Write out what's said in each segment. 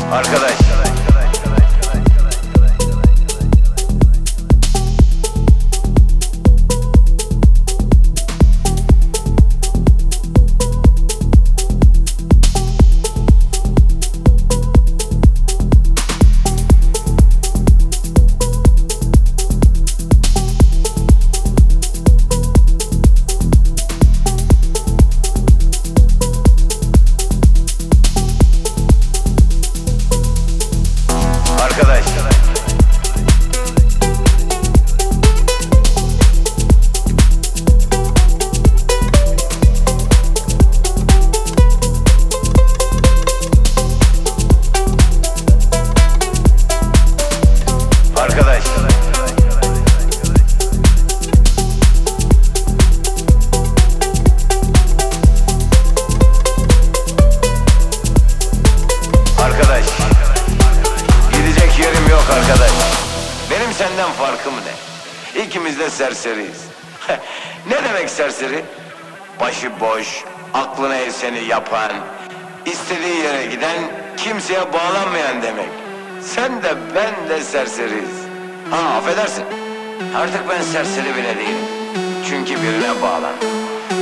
Arkadaş. Arkadaş. Arkadaş. Arkadaş. Gidecek yerim yok arkadaş. Benim senden farkım ne? İkimiz de serseriyiz. Ne demek serseri? Başıboş, aklına eseni yapan, istediği yere giden, kimseye bağlanmayan demek. Sen de ben de serseriyiz. Ha, affedersin. Artık ben serseri bile değilim. Çünkü birine bağlandım.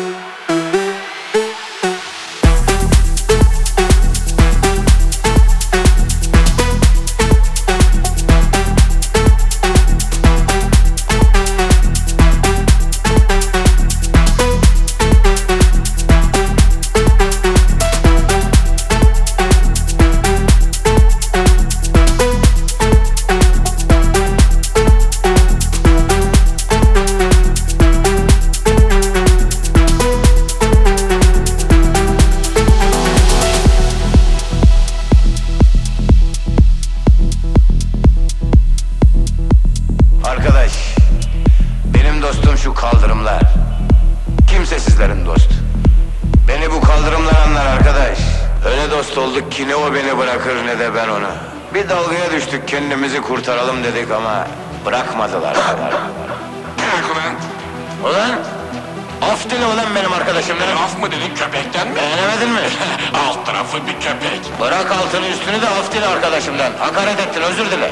Arkadaş, benim dostum şu kaldırımlar. Kimsesizlerin dostu. Beni bu kaldırımlar anlar arkadaş. Öyle dost olduk ki ne o beni bırakır ne de ben onu. Bir dalgaya düştük, kendimizi kurtaralım dedik ama bırakmadılar. Bırak ulan. Ulan, af dile ulan benim arkadaşım benim. Af mı dedin, köpekten mi? Beğenemedin mi? Alt tarafı bir köpek. Bırak altını üstünü de af dile arkadaşımdan. Hakaret ettin, özür dile.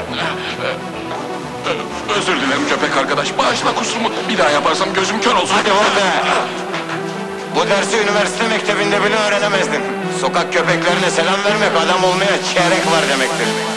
Özür dilerim köpek arkadaş. Bağışla kusurumu. Bir daha yaparsam gözüm kör olsun. Hadi orada. Bu dersi üniversite mektebinde bile öğrenemezdin. Sokak köpeklerine selam vermek adam olmaya çeyrek var demektir.